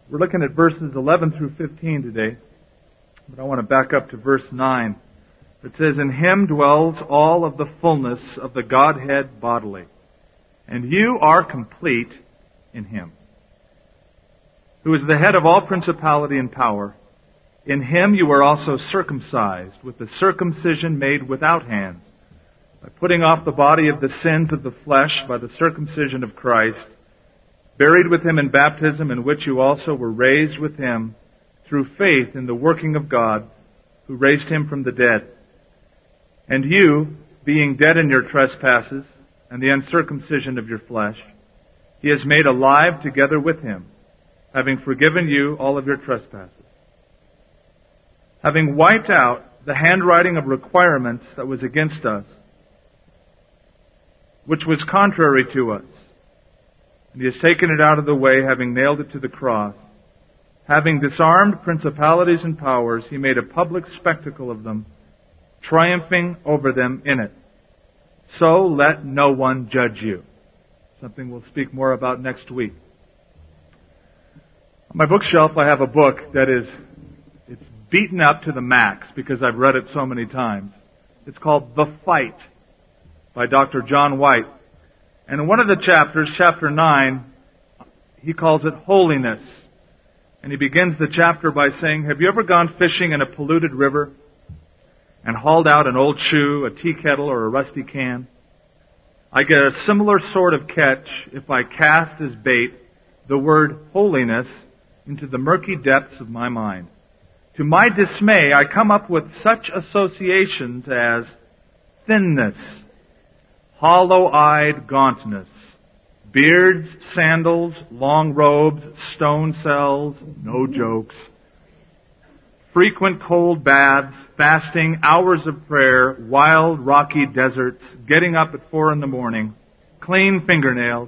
We're looking at verses 11 through 15 today, but I want to back up to verse 9. It says, "In Him dwells all of the fullness of the Godhead bodily, and you are complete in Him, who is the head of all principality and power. In Him you were also circumcised with the circumcision made without hands, by putting off the body of the sins of the flesh by the circumcision of Christ, buried with Him in baptism, in which you also were raised with Him through faith in the working of God, who raised Him from the dead. And you, being dead in your trespasses and the uncircumcision of your flesh, He has made alive together with Him, having forgiven you all of your trespasses, having wiped out the handwriting of requirements that was against us, which was contrary to us. And He has taken it out of the way, having nailed it to the cross. Having disarmed principalities and powers, He made a public spectacle of them, triumphing over them in it. So let no one judge you." Something we'll speak more about next week. On my bookshelf I have a book that it's beaten up to the max because I've read it so many times. It's called The Fight by Dr. John White. And in one of the chapters, chapter 9, he calls it Holiness. And he begins the chapter by saying, "Have you ever gone fishing in a polluted river and hauled out an old shoe, a tea kettle, or a rusty can? I get a similar sort of catch if I cast as bait the word holiness into the murky depths of my mind. To my dismay, I come up with such associations as thinness, hollow-eyed gauntness, beards, sandals, long robes, stone cells, no jokes, frequent cold baths, fasting, hours of prayer, wild, rocky deserts, getting up at 4 a.m, clean fingernails,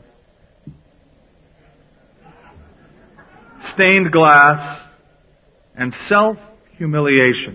stained glass, and self-humiliation."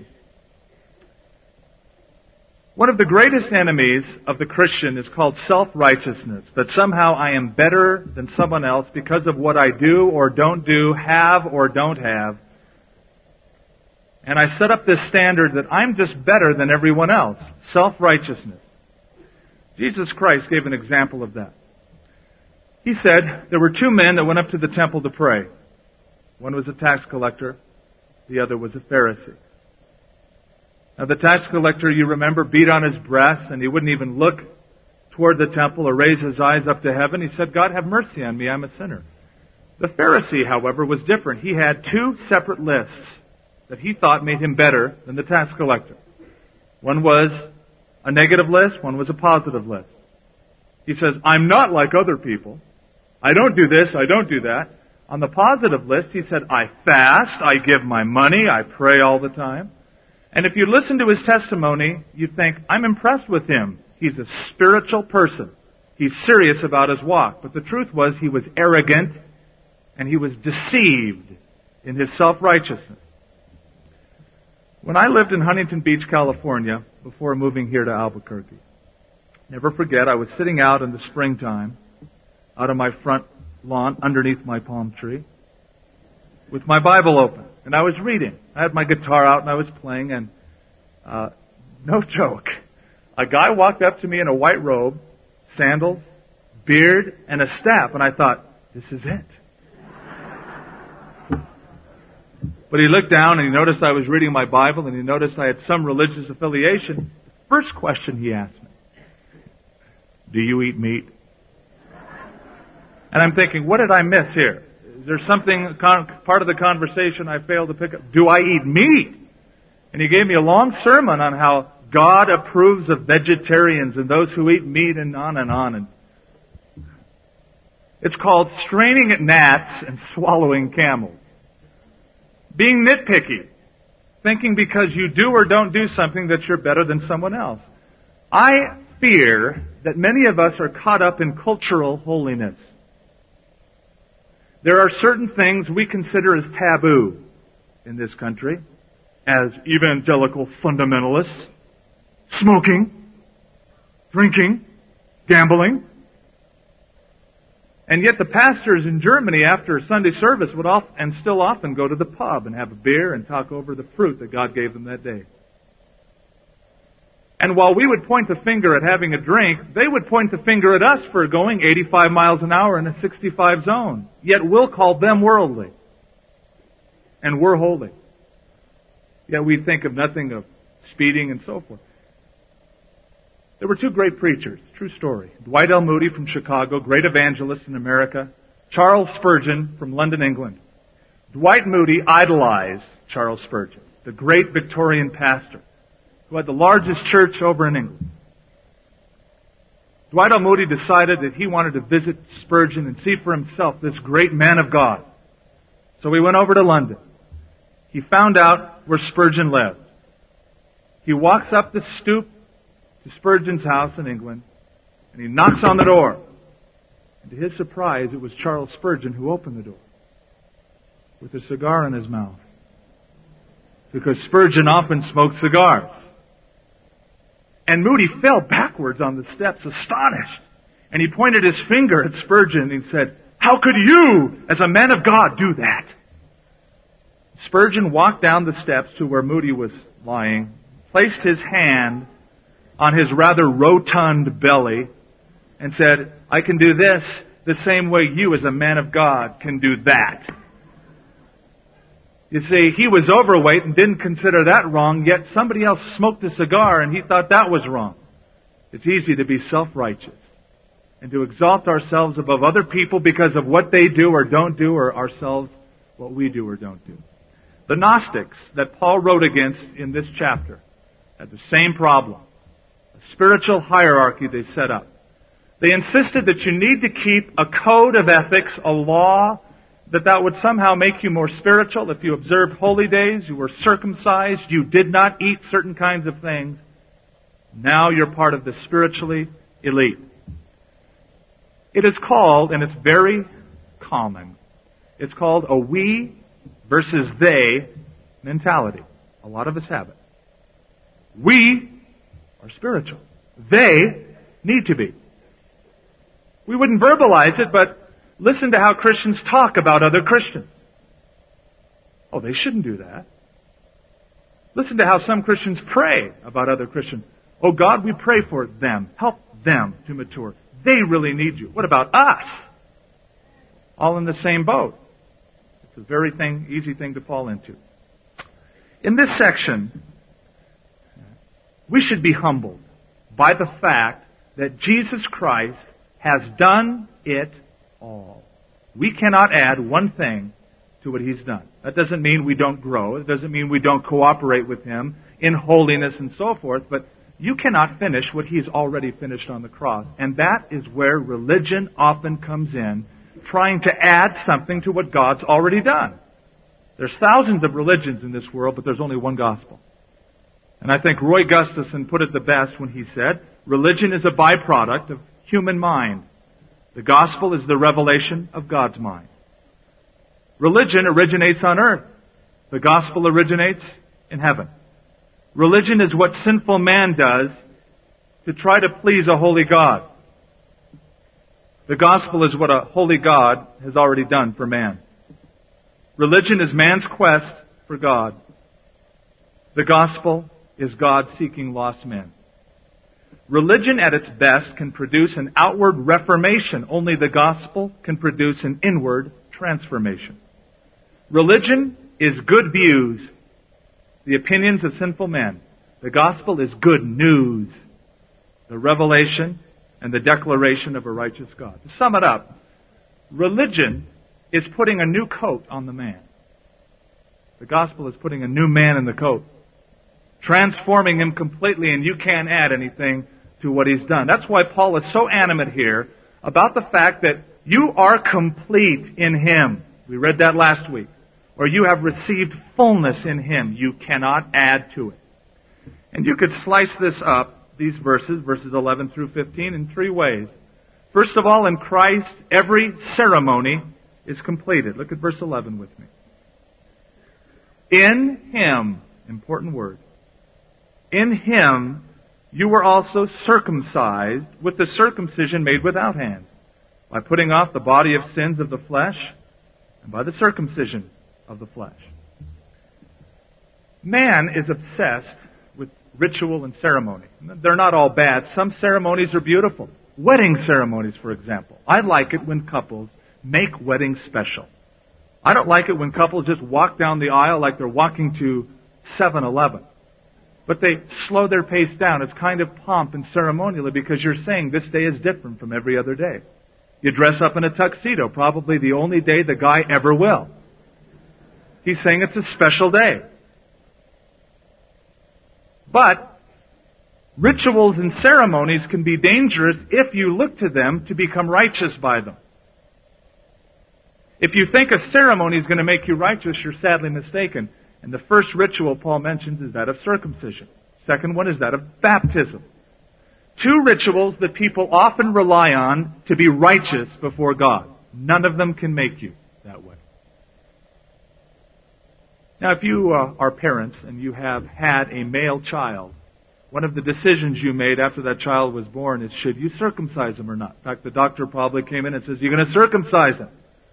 One of the greatest enemies of the Christian is called self-righteousness, that somehow I am better than someone else because of what I do or don't do, have or don't have. And I set up this standard that I'm just better than everyone else. Self-righteousness. Jesus Christ gave an example of that. He said there were 2 men that went up to the temple to pray. One was a tax collector, the other was a Pharisee. Now the tax collector, you remember, beat on his breast and he wouldn't even look toward the temple or raise his eyes up to heaven. He said, "God, have mercy on me, I'm a sinner." The Pharisee, however, was different. He had 2 separate lists that he thought made him better than the tax collector. One was a negative list, one was a positive list. He says, "I'm not like other people. I don't do this, I don't do that." On the positive list, he said, "I fast, I give my money, I pray all the time." And if you listen to his testimony, you think, I'm impressed with him. He's a spiritual person. He's serious about his walk. But the truth was he was arrogant and he was deceived in his self-righteousness. When I lived in Huntington Beach, California, before moving here to Albuquerque, never forget, I was sitting out in the springtime, out on my front lawn, underneath my palm tree, with my Bible open. And I was reading. I had my guitar out and I was playing, and no joke, a guy walked up to me in a white robe, sandals, beard, and a staff. And I thought, this is it. But he looked down and he noticed I was reading my Bible and he noticed I had some religious affiliation. The first question he asked me, "Do you eat meat?" And I'm thinking, what did I miss here? Is there something, part of the conversation I failed to pick up? Do I eat meat? And he gave me a long sermon on how God approves of vegetarians and those who eat meat and on and on. And it's called straining at gnats and swallowing camels. Being nitpicky. Thinking because you do or don't do something that you're better than someone else. I fear that many of us are caught up in cultural holiness. There are certain things we consider as taboo in this country, as evangelical fundamentalists. Smoking, drinking, gambling. And yet the pastors in Germany after Sunday service would still often go to the pub and have a beer and talk over the fruit that God gave them that day. And while we would point the finger at having a drink, they would point the finger at us for going 85 miles an hour in a 65 zone. Yet we'll call them worldly. And we're holy. Yet we think of nothing of speeding and so forth. There were two great preachers, true story. Dwight L. Moody from Chicago, great evangelist in America. Charles Spurgeon from London, England. Dwight Moody idolized Charles Spurgeon, the great Victorian pastor who had the largest church over in England. Dwight L. Moody decided that he wanted to visit Spurgeon and see for himself this great man of God. So he went over to London. He found out where Spurgeon lived. He walks up the stoop to Spurgeon's house in England, and he knocks on the door. And to his surprise, it was Charles Spurgeon who opened the door with a cigar in his mouth. Because Spurgeon often smoked cigars. And Moody fell backwards on the steps, astonished. And he pointed his finger at Spurgeon and he said, "How could you, as a man of God, do that?" Spurgeon walked down the steps to where Moody was lying, placed his hand on his rather rotund belly, and said, "I can do this the same way you, as a man of God, can do that." You see, he was overweight and didn't consider that wrong, yet somebody else smoked a cigar and he thought that was wrong. It's easy to be self-righteous and to exalt ourselves above other people because of what they do or don't do, or ourselves what we do or don't do. The Gnostics that Paul wrote against in this chapter had the same problem. A spiritual hierarchy they set up. They insisted that you need to keep a code of ethics, a law, that would somehow make you more spiritual. If you observed holy days, you were circumcised, you did not eat certain kinds of things, now you're part of the spiritually elite. It is called, and it's very common, it's called a we versus they mentality. A lot of us have it. We are spiritual. They need to be. We wouldn't verbalize it, but listen to how Christians talk about other Christians. Oh, they shouldn't do that. Listen to how some Christians pray about other Christians. Oh God, we pray for them. Help them to mature. They really need you. What about us? All in the same boat. It's a very easy thing to fall into. In this section, we should be humbled by the fact that Jesus Christ has done it all. We cannot add one thing to what He's done. That doesn't mean we don't grow. It doesn't mean we don't cooperate with Him in holiness and so forth, but you cannot finish what He's already finished on the cross. And that is where religion often comes in, trying to add something to what God's already done. There's thousands of religions in this world, but there's only one gospel. And I think Roy Gustafson put it the best when he said, religion is a byproduct of human mind. The gospel is the revelation of God's mind. Religion originates on earth. The gospel originates in heaven. Religion is what sinful man does to try to please a holy God. The gospel is what a holy God has already done for man. Religion is man's quest for God. The gospel is God seeking lost men. Religion at its best can produce an outward reformation. Only the gospel can produce an inward transformation. Religion is good views, the opinions of sinful men. The gospel is good news, the revelation and the declaration of a righteous God. To sum it up, religion is putting a new coat on the man. The gospel is putting a new man in the coat, transforming him completely, and you can't add anything to what he's done. That's why Paul is so animate here about the fact that you are complete in Him. We read that last week. Or you have received fullness in Him. You cannot add to it. And you could slice this up, these verses 11 through 15, in three ways. First of all, in Christ, every ceremony is completed. Look at verse 11 with me. In Him, important word, in Him you were also circumcised with the circumcision made without hands, by putting off the body of sins of the flesh, and by the circumcision of the flesh. Man is obsessed with ritual and ceremony. They're not all bad. Some ceremonies are beautiful. Wedding ceremonies, for example. I like it when couples make weddings special. I don't like it when couples just walk down the aisle like they're walking to 7-Eleven. But they slow their pace down. It's kind of pomp and ceremonially because you're saying this day is different from every other day. You dress up in a tuxedo, probably the only day the guy ever will. He's saying it's a special day. But rituals and ceremonies can be dangerous if you look to them to become righteous by them. If you think a ceremony is going to make you righteous, you're sadly mistaken. And the first ritual Paul mentions is that of circumcision. Second one is that of baptism. Two rituals that people often rely on to be righteous before God. None of them can make you that way. Now, if you are parents and you have had a male child, one of the decisions you made after that child was born is should you circumcise him or not. In fact, the doctor probably came in and says, you're going to circumcise him.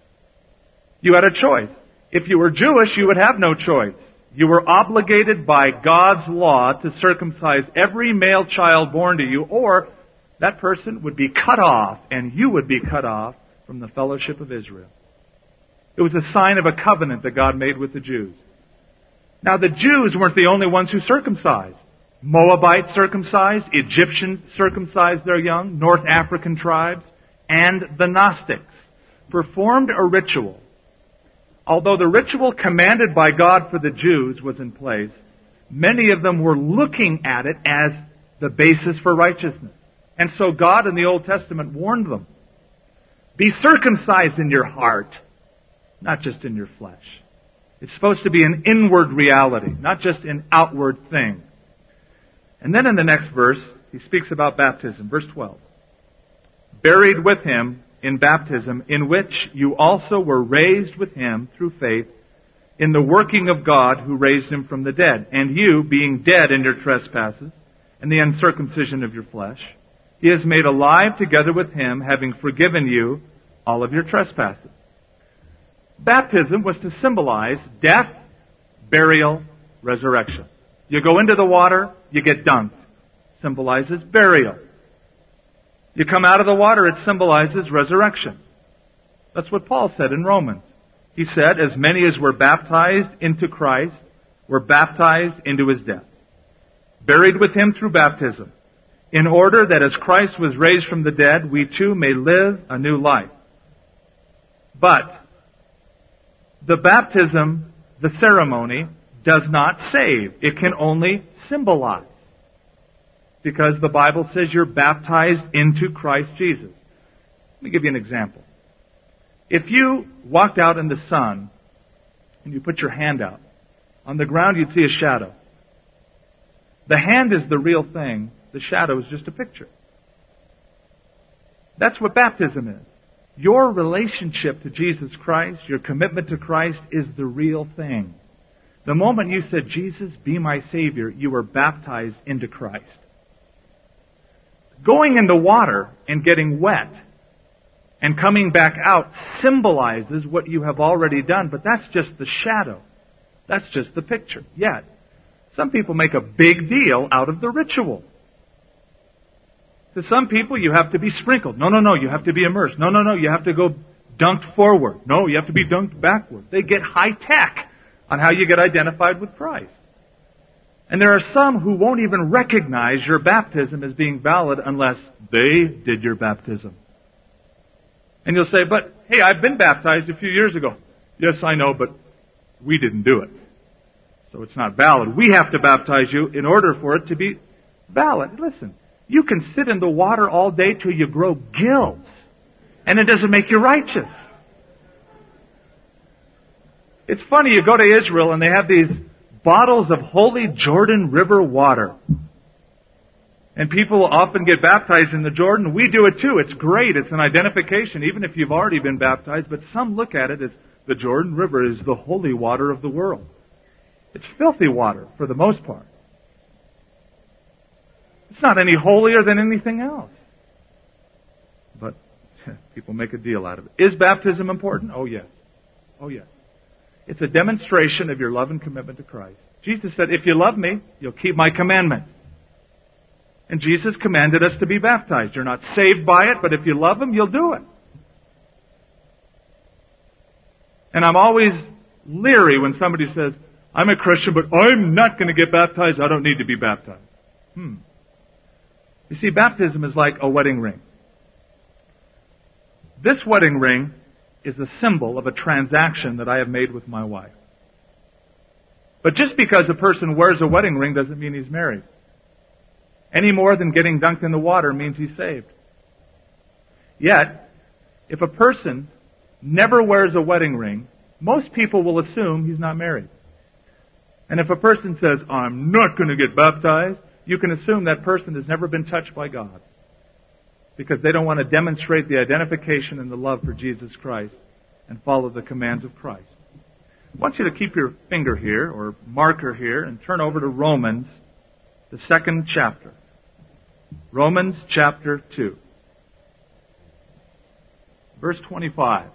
You had a choice. If you were Jewish, you would have no choice. You were obligated by God's law to circumcise every male child born to you, or that person would be cut off, and you would be cut off from the fellowship of Israel. It was a sign of a covenant that God made with the Jews. Now, the Jews weren't the only ones who circumcised. Moabites circumcised, Egyptians circumcised their young, North African tribes, and the Gnostics performed a ritual. Although the ritual commanded by God for the Jews was in place, many of them were looking at it as the basis for righteousness. And so God in the Old Testament warned them, be circumcised in your heart, not just in your flesh. It's supposed to be an inward reality, not just an outward thing. And then in the next verse, he speaks about baptism. Verse 12. Buried with him in baptism, in which you also were raised with him through faith in the working of God who raised him from the dead. And you, being dead in your trespasses and the uncircumcision of your flesh, he has made alive together with him, having forgiven you all of your trespasses. Baptism was to symbolize death, burial, resurrection. You go into the water, you get dunked. Symbolizes burial. You come out of the water, it symbolizes resurrection. That's what Paul said in Romans. He said, as many as were baptized into Christ were baptized into his death. Buried with him through baptism, in order that as Christ was raised from the dead, we too may live a new life. But the baptism, the ceremony, does not save. It can only symbolize. Because the Bible says you're baptized into Christ Jesus. Let me give you an example. If you walked out in the sun and you put your hand out, on the ground you'd see a shadow. The hand is the real thing. The shadow is just a picture. That's what baptism is. Your relationship to Jesus Christ, your commitment to Christ, is the real thing. The moment you said, Jesus, be my Savior, you were baptized into Christ. Going in the water and getting wet and coming back out symbolizes what you have already done, but that's just the shadow. That's just the picture. Yet, some people make a big deal out of the ritual. To some people, you have to be sprinkled. No, you have to be immersed. No, you have to go dunked forward. No, you have to be dunked backward. They get high tech on how you get identified with Christ. And there are some who won't even recognize your baptism as being valid unless they did your baptism. And you'll say, but hey, I've been baptized a few years ago. Yes, I know, but we didn't do it. So it's not valid. We have to baptize you in order for it to be valid. Listen, you can sit in the water all day till you grow gills, and it doesn't make you righteous. It's funny, you go to Israel and they have these bottles of holy Jordan River water. And people often get baptized in the Jordan. We do it too. It's great. It's an identification, even if you've already been baptized. But some look at it as the Jordan River is the holy water of the world. It's filthy water for the most part. It's not any holier than anything else. But People make a deal out of it. Is baptism important? Oh, yes. Oh, yes. It's a demonstration of your love and commitment to Christ. Jesus said, if you love me, you'll keep my commandments. And Jesus commanded us to be baptized. You're not saved by it, but if you love Him, you'll do it. And I'm always leery when somebody says, I'm a Christian, but I'm not going to get baptized. I don't need to be baptized. You see, baptism is like a wedding ring. This wedding ring is a symbol of a transaction that I have made with my wife. But just because a person wears a wedding ring doesn't mean he's married. Any more than getting dunked in the water means he's saved. Yet, if a person never wears a wedding ring, most people will assume he's not married. And if a person says, I'm not going to get baptized, you can assume that person has never been touched by God. Because they don't want to demonstrate the identification and the love for Jesus Christ and follow the commands of Christ. I want you to keep your finger here, or marker here, and turn over to Romans, the 2nd chapter. Romans chapter 2. Verse 25.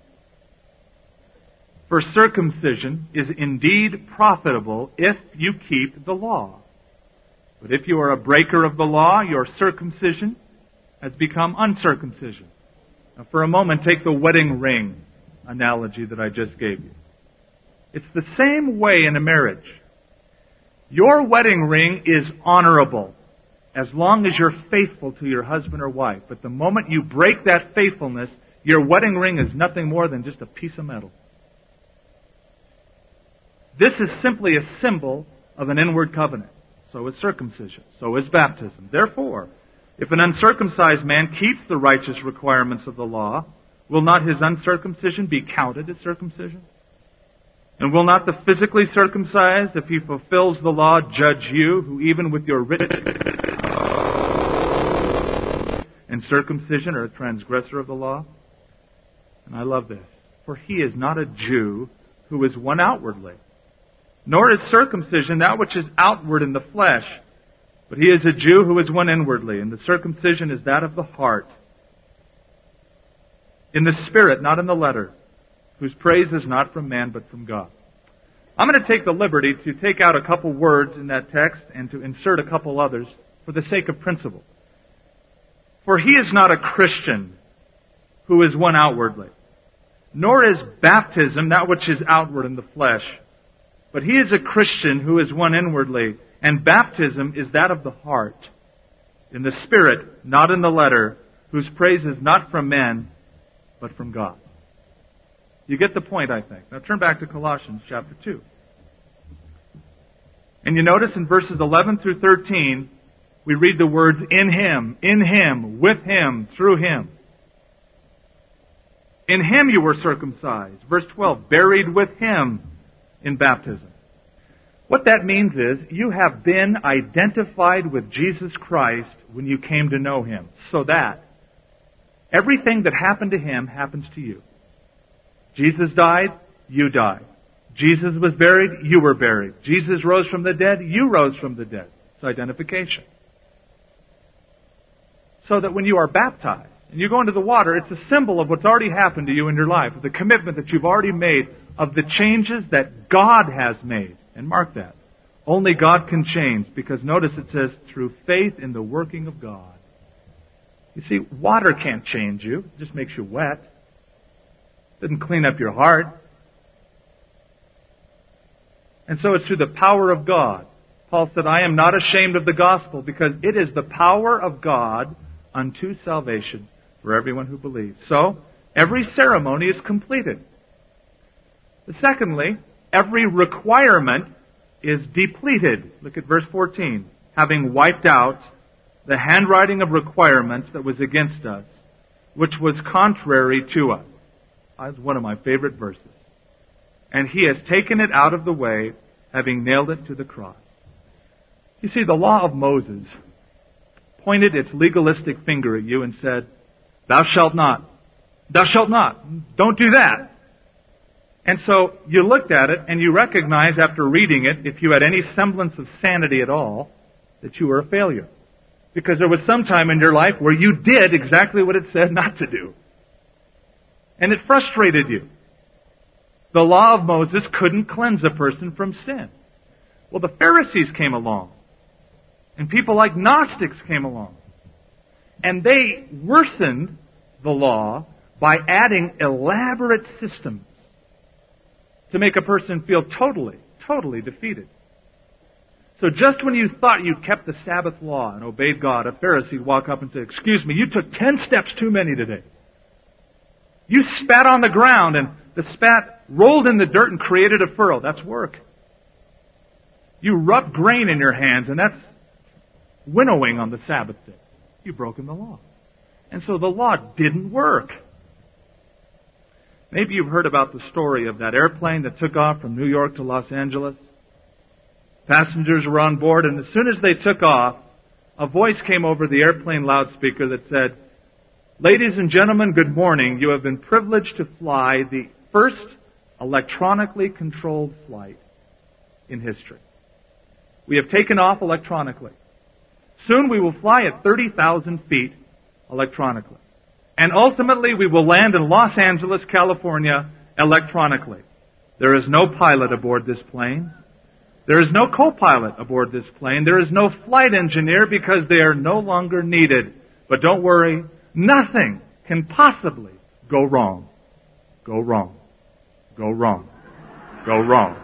For circumcision is indeed profitable if you keep the law. But if you are a breaker of the law, your circumcision has become uncircumcision. Now for a moment, take the wedding ring analogy that I just gave you. It's the same way in a marriage. Your wedding ring is honorable as long as you're faithful to your husband or wife. But the moment you break that faithfulness, your wedding ring is nothing more than just a piece of metal. This is simply a symbol of an inward covenant. So is circumcision. So is baptism. Therefore, if an uncircumcised man keeps the righteous requirements of the law, will not his uncircumcision be counted as circumcision? And will not the physically circumcised, if he fulfills the law, judge you, who even with your written and circumcision are a transgressor of the law? And I love this. For he is not a Jew who is one outwardly, nor is circumcision that which is outward in the flesh, but he is a Jew who is one inwardly, and the circumcision is that of the heart, in the spirit, not in the letter, whose praise is not from man but from God. I'm going to take the liberty to take out a couple words in that text and to insert a couple others for the sake of principle. For he is not a Christian who is one outwardly, nor is baptism that which is outward in the flesh, but he is a Christian who is one inwardly, and baptism is that of the heart, in the spirit, not in the letter, whose praise is not from men, but from God. You get the point, I think. Now turn back to Colossians chapter 2. And you notice in verses 11 through 13, we read the words, in Him, with Him, through Him. In Him you were circumcised. Verse 12, buried with Him in baptism. What that means is, you have been identified with Jesus Christ when you came to know Him, so that everything that happened to Him happens to you. Jesus died, you died. Jesus was buried, you were buried. Jesus rose from the dead, you rose from the dead. It's identification. So that when you are baptized and you go into the water, it's a symbol of what's already happened to you in your life, of the commitment that you've already made, of the changes that God has made. And mark that. Only God can change, because notice it says, through faith in the working of God. You see, water can't change you. It just makes you wet. It doesn't clean up your heart. And so it's through the power of God. Paul said, I am not ashamed of the gospel, because it is the power of God unto salvation for everyone who believes. So, every ceremony is completed. But secondly, every requirement is depleted. Look at verse 14. Having wiped out the handwriting of requirements that was against us, which was contrary to us. That's one of my favorite verses. And He has taken it out of the way, having nailed it to the cross. You see, the law of Moses pointed its legalistic finger at you and said, thou shalt not. Thou shalt not. Don't do that. And so you looked at it and you recognized after reading it, if you had any semblance of sanity at all, that you were a failure. Because there was some time in your life where you did exactly what it said not to do. And it frustrated you. The law of Moses couldn't cleanse a person from sin. Well, the Pharisees came along. And people like Gnostics came along. And they worsened the law by adding elaborate systems to make a person feel totally defeated. So just when you thought you'd kept the Sabbath law and obeyed God, a Pharisee would walk up and say, "Excuse me, you took 10 steps too many today. You spat on the ground and the spat rolled in the dirt and created a furrow. That's work. You rubbed grain in your hands and that's winnowing on the Sabbath day. You've broken the law." And so the law didn't work. Maybe you've heard about the story of that airplane that took off from New York to Los Angeles. Passengers were on board, and as soon as they took off, a voice came over the airplane loudspeaker that said, "Ladies and gentlemen, good morning. You have been privileged to fly the first electronically controlled flight in history. We have taken off electronically. Soon we will fly at 30,000 feet electronically. And ultimately we will land in Los Angeles, California, electronically. There is no pilot aboard this plane. There is no co-pilot aboard this plane. There is no flight engineer because they are no longer needed. But don't worry, nothing can possibly go wrong. Go wrong. Go wrong. Go wrong."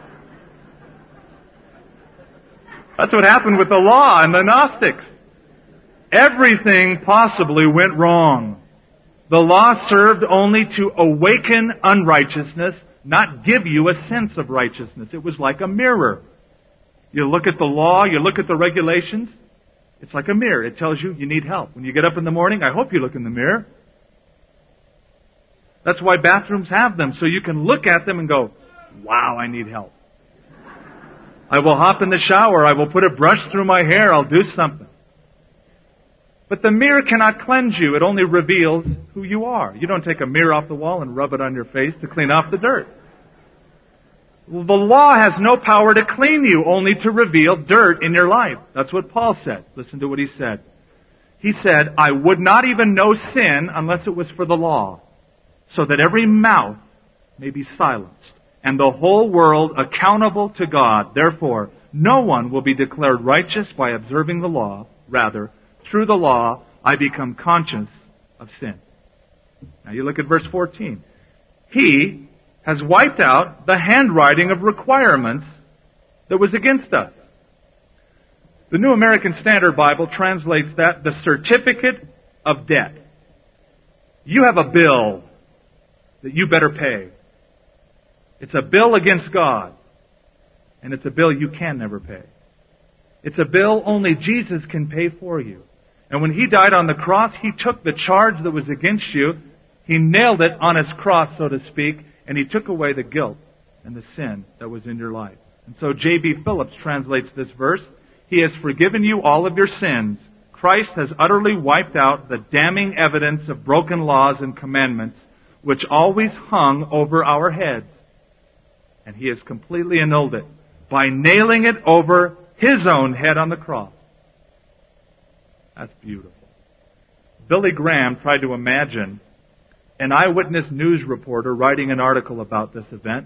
That's what happened with the law and the Gnostics. Everything possibly went wrong. The law served only to awaken unrighteousness, not give you a sense of righteousness. It was like a mirror. You look at the law, you look at the regulations, it's like a mirror. It tells you you need help. When you get up in the morning, I hope you look in the mirror. That's why bathrooms have them, so you can look at them and go, "Wow, I need help." I will hop in the shower, I will put a brush through my hair, I'll do something. But the mirror cannot cleanse you. It only reveals who you are. You don't take a mirror off the wall and rub it on your face to clean off the dirt. The law has no power to clean you, only to reveal dirt in your life. That's what Paul said. Listen to what he said. He said, "I would not even know sin unless it was for the law, so that every mouth may be silenced, and the whole world accountable to God. Therefore, no one will be declared righteous by observing the law. Rather, through the law, I become conscious of sin." Now you look at verse 14. He has wiped out the handwriting of requirements that was against us. The New American Standard Bible translates that the certificate of debt. You have a bill that you better pay. It's a bill against God, and it's a bill you can never pay. It's a bill only Jesus can pay for you. And when He died on the cross, He took the charge that was against you, He nailed it on His cross, so to speak, and He took away the guilt and the sin that was in your life. And so J.B. Phillips translates this verse, "He has forgiven you all of your sins. Christ has utterly wiped out the damning evidence of broken laws and commandments which always hung over our heads. And He has completely annulled it by nailing it over His own head on the cross." That's beautiful. Billy Graham tried to imagine an eyewitness news reporter writing an article about this event.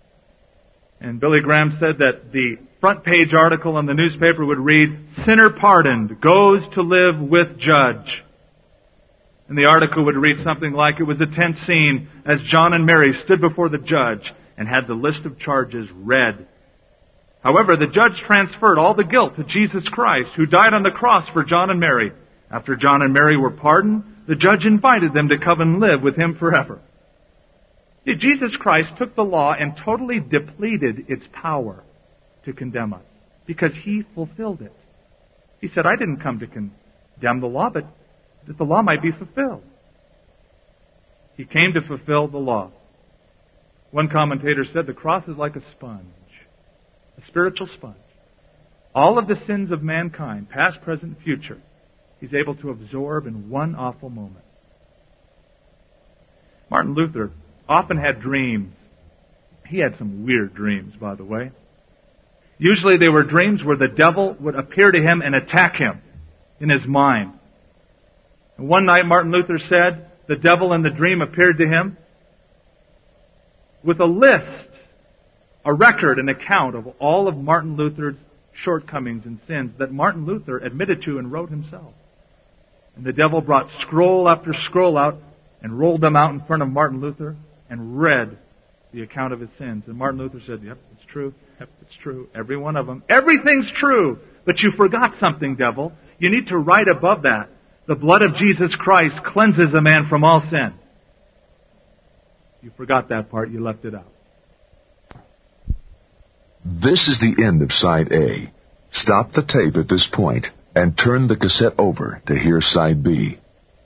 And Billy Graham said that the front page article in the newspaper would read, "Sinner pardoned, goes to live with judge." And the article would read something like, "It was a tense scene as John and Mary stood before the judge and had the list of charges read. However, the judge transferred all the guilt to Jesus Christ, who died on the cross for John and Mary. After John and Mary were pardoned, the judge invited them to come and live with Him forever." See, Jesus Christ took the law and totally depleted its power to condemn us because He fulfilled it. He said, "I didn't come to condemn the law, but that the law might be fulfilled." He came to fulfill the law. One commentator said the cross is like a sponge, a spiritual sponge. All of the sins of mankind, past, present, future, He's able to absorb in one awful moment. Martin Luther often had dreams. He had some weird dreams, by the way. Usually they were dreams where the devil would appear to him and attack him in his mind. And one night Martin Luther said the devil in the dream appeared to him with a list, a record, an account of all of Martin Luther's shortcomings and sins that Martin Luther admitted to and wrote himself. And the devil brought scroll after scroll out and rolled them out in front of Martin Luther and read the account of his sins. And Martin Luther said, yep, it's true. Yep, it's true. Every one of them. Everything's true. But you forgot something, devil. You need to write above that. The blood of Jesus Christ cleanses a man from all sin. You forgot that part. You left it out. This is the end of Side A. Stop the tape at this point and turn the cassette over to hear Side B.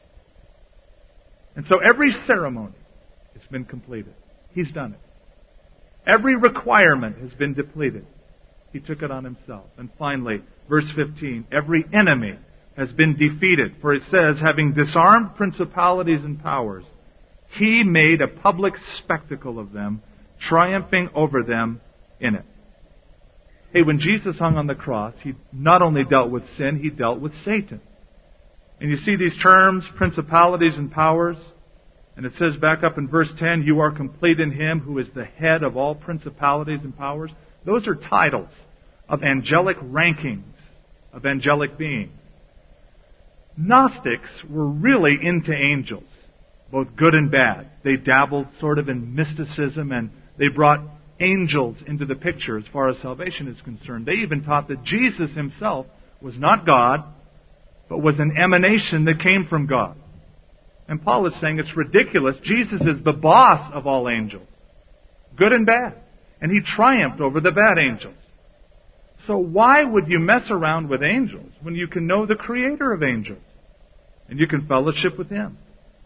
And so every ceremony has been completed. He's done it. Every requirement has been depleted. He took it on himself. And finally, verse 15, every enemy has been defeated. For it says, having disarmed principalities and powers, He made a public spectacle of them, triumphing over them in it. Hey, when Jesus hung on the cross, He not only dealt with sin, He dealt with Satan. And you see these terms, principalities and powers. And it says back up in verse 10, you are complete in Him who is the head of all principalities and powers. Those are titles of angelic rankings, of angelic beings. Gnostics were really into angels, both good and bad. They dabbled sort of in mysticism, and they brought angels into the picture as far as salvation is concerned. They even taught that Jesus Himself was not God, but was an emanation that came from God. And Paul is saying it's ridiculous. Jesus is the boss of all angels, good and bad. And He triumphed over the bad angels. So why would you mess around with angels when you can know the Creator of angels? And you can fellowship with Him.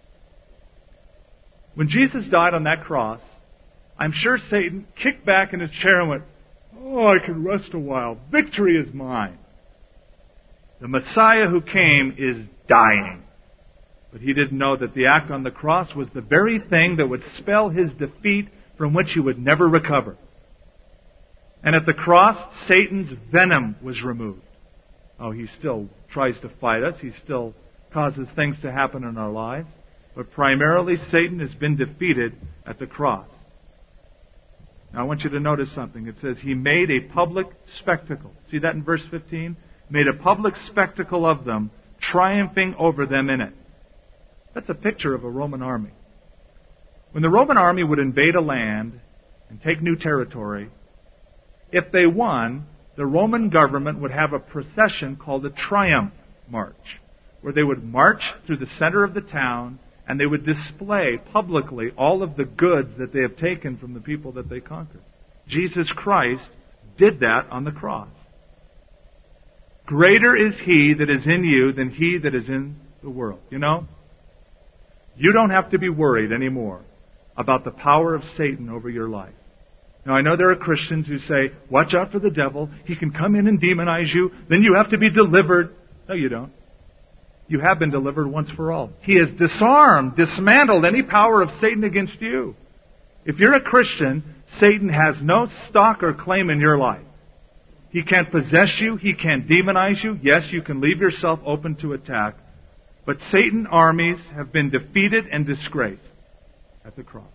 When Jesus died on that cross, I'm sure Satan kicked back in his chair and went, oh, I can rest a while. Victory is mine. The Messiah who came is dying. But he didn't know that the act on the cross was the very thing that would spell his defeat from which he would never recover. And at the cross, Satan's venom was removed. Oh, he still tries to fight us. He still causes things to happen in our lives. But primarily, Satan has been defeated at the cross. Now, I want you to notice something. It says, He made a public spectacle. See that in verse 15? Made a public spectacle of them, triumphing over them in it. That's a picture of a Roman army. When the Roman army would invade a land and take new territory, if they won, the Roman government would have a procession called a triumph march, where they would march through the center of the town and they would display publicly all of the goods that they have taken from the people that they conquered. Jesus Christ did that on the cross. Greater is He that is in you than he that is in the world. You know, you don't have to be worried anymore about the power of Satan over your life. Now, I know there are Christians who say, watch out for the devil. He can come in and demonize you. Then you have to be delivered. No, you don't. You have been delivered once for all. He has disarmed, dismantled any power of Satan against you. If you're a Christian, Satan has no stock or claim in your life. He can't possess you. He can't demonize you. Yes, you can leave yourself open to attack. But Satan's armies have been defeated and disgraced at the cross.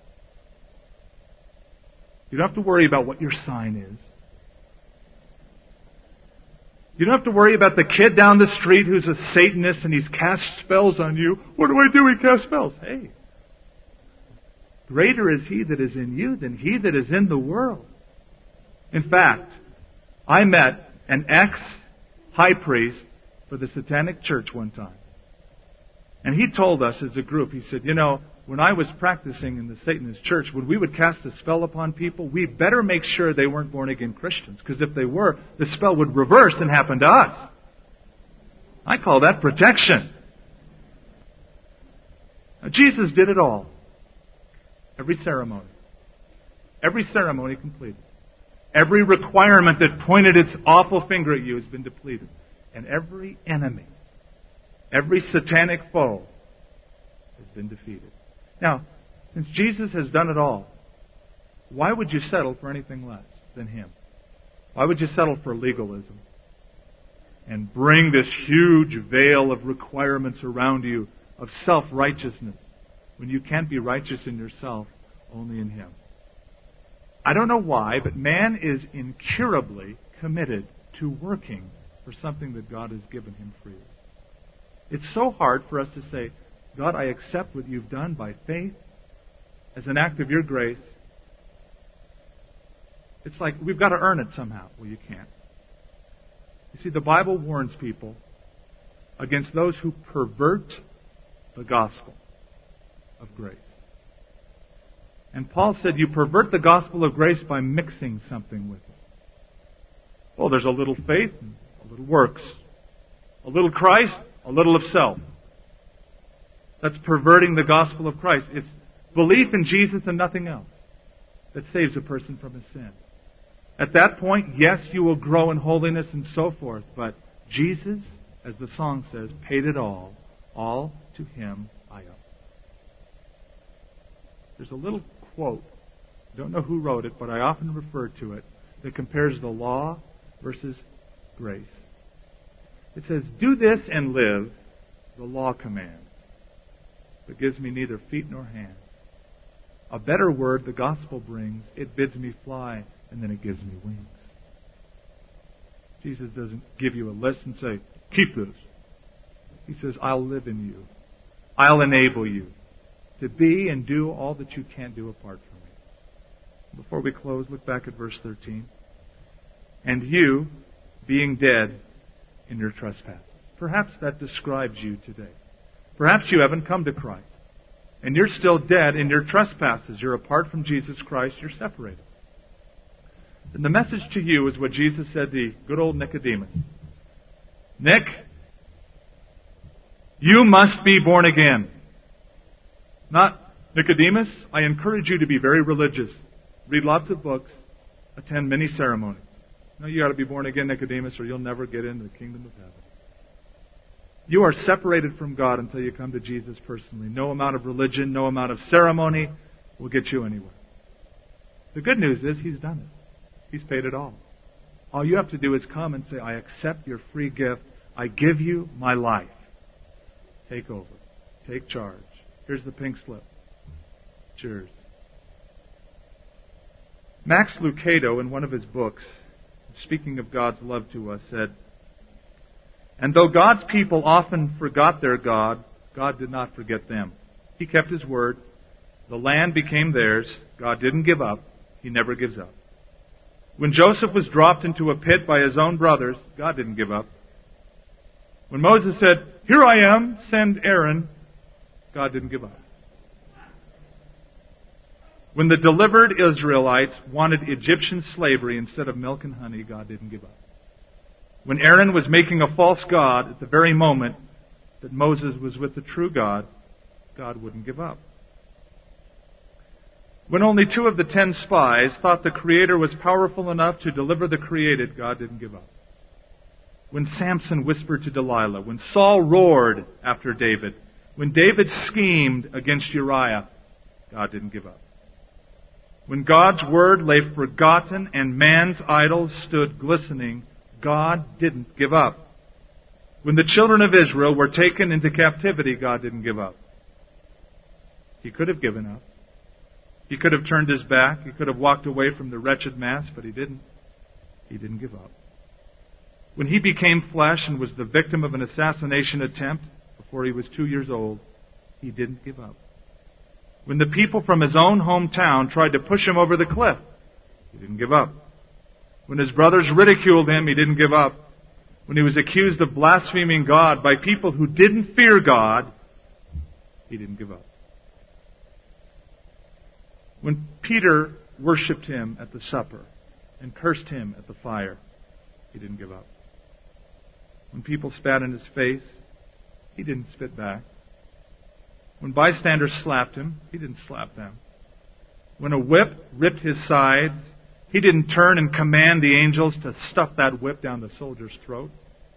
You don't have to worry about what your sign is. You don't have to worry about the kid down the street who's a Satanist and he's cast spells on you. What do I do? He casts spells. Hey, greater is He that is in you than he that is in the world. In fact, I met an ex-high priest for the Satanic Church one time. And he told us as a group, he said, you know, when I was practicing in the Satanist church, when we would cast a spell upon people, we better make sure they weren't born-again Christians. Because if they were, the spell would reverse and happen to us. I call that protection. Now, Jesus did it all. Every ceremony. Every ceremony completed. Every requirement that pointed its awful finger at you has been depleted. And every enemy, every satanic foe has been defeated. Now, since Jesus has done it all, why would you settle for anything less than Him? Why would you settle for legalism? And bring this huge veil of requirements around you of self-righteousness when you can't be righteous in yourself, only in Him. I don't know why, but man is incurably committed to working for something that God has given him freely. It's so hard for us to say, God, I accept what you've done by faith as an act of your grace. It's like we've got to earn it somehow. Well, you can't. You see, the Bible warns people against those who pervert the gospel of grace. And Paul said, you pervert the gospel of grace by mixing something with it. Oh, there's a little faith and a little works. A little Christ, a little of self. That's perverting the gospel of Christ. It's belief in Jesus and nothing else that saves a person from his sin. At that point, yes, you will grow in holiness and so forth, but Jesus, as the song says, paid it all. All to him I owe. There's a little quote, I don't know who wrote it, but I often refer to it, that compares the law versus grace. It says, do this and live, the law commands, but gives me neither feet nor hands. A better word the gospel brings, it bids me fly, and then it gives me wings. Jesus doesn't give you a list and say, keep this. He says, I'll live in you. I'll enable you to be and do all that you can't do apart from me. Before we close, look back at verse 13. And you, being dead in your trespasses. Perhaps that describes you today. Perhaps you haven't come to Christ. And you're still dead in your trespasses. You're apart from Jesus Christ. You're separated. And the message to you is what Jesus said to good old Nicodemus. Nick, you must be born again. Not Nicodemus, I encourage you to be very religious. Read lots of books. Attend many ceremonies. No, you got to be born again, Nicodemus, or you'll never get into the kingdom of heaven. You are separated from God until you come to Jesus personally. No amount of religion, no amount of ceremony will get you anywhere. The good news is He's done it. He's paid it all. All you have to do is come and say, I accept your free gift. I give you my life. Take over. Take charge. Here's the pink slip. Cheers. Max Lucado, in one of his books, speaking of God's love to us, said, and though God's people often forgot their God, God did not forget them. He kept His word. The land became theirs. God didn't give up. He never gives up. When Joseph was dropped into a pit by his own brothers, God didn't give up. When Moses said, here I am, send Aaron, God didn't give up. When the delivered Israelites wanted Egyptian slavery instead of milk and honey, God didn't give up. When Aaron was making a false god at the very moment that Moses was with the true God, God wouldn't give up. When only 2 of the 10 spies thought the Creator was powerful enough to deliver the created, God didn't give up. When Samson whispered to Delilah, when Saul roared after David, when David schemed against Uriah, God didn't give up. When God's word lay forgotten and man's idols stood glistening, God didn't give up. When the children of Israel were taken into captivity, God didn't give up. He could have given up. He could have turned His back. He could have walked away from the wretched mass, but He didn't. He didn't give up. When He became flesh and was the victim of an assassination attempt before He was 2 years old, He didn't give up. When the people from His own hometown tried to push Him over the cliff, He didn't give up. When His brothers ridiculed Him, He didn't give up. When He was accused of blaspheming God by people who didn't fear God, He didn't give up. When Peter worshipped Him at the supper and cursed Him at the fire, He didn't give up. When people spat in His face, He didn't spit back. When bystanders slapped Him, He didn't slap them. When a whip ripped His sides, He didn't turn and command the angels to stuff that whip down the soldier's throat.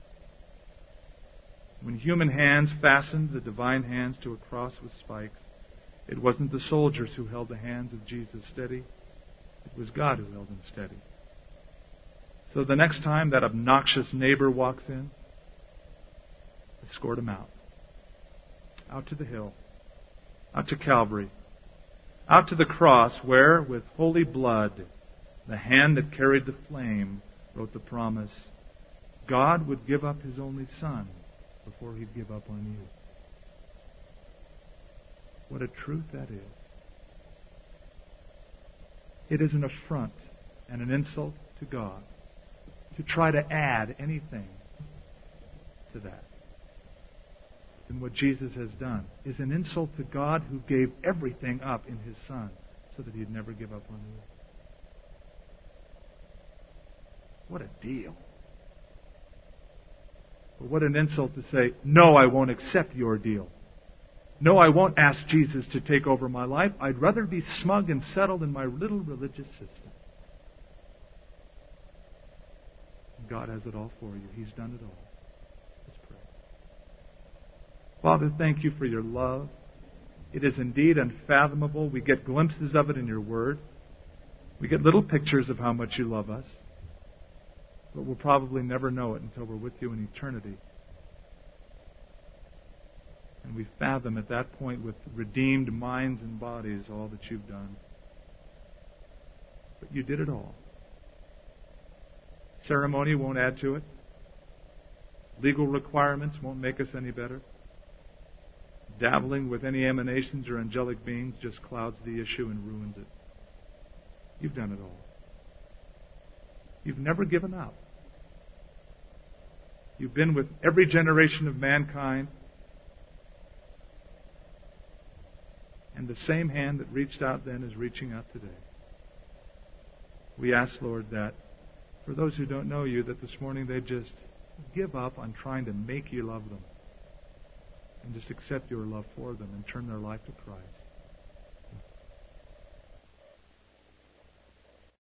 When human hands fastened the divine hands to a cross with spikes, it wasn't the soldiers who held the hands of Jesus steady. It was God who held them steady. So the next time that obnoxious neighbor walks in, escort him out. Out to the hill. Out to Calvary. Out to the cross where, with holy blood, The hand that carried the flame wrote the promise. God would give up His only Son before He'd give up on you. What a truth that is. It is an affront and an insult to God to try to add anything to that. And what Jesus has done is an insult to God who gave everything up in His Son so that He'd never give up on you. What a deal. But what an insult to say, no, I won't accept your deal. No, I won't ask Jesus to take over my life. I'd rather be smug and settled in my little religious system. God has it all for you. He's done it all. Let's pray. Father, thank you for your love. It is indeed unfathomable. We get glimpses of it in your word. We get little pictures of how much you love us. But we'll probably never know it until we're with you in eternity. And we fathom at that point with redeemed minds and bodies all that you've done. But you did it all. Ceremony won't add to it. Legal requirements won't make us any better. Dabbling with any emanations or angelic beings just clouds the issue and ruins it. You've done it all. You've never given up. You've been with every generation of mankind. And the same hand that reached out then is reaching out today. We ask, Lord, that for those who don't know you, that this morning they just give up on trying to make you love them and just accept your love for them and turn their life to Christ.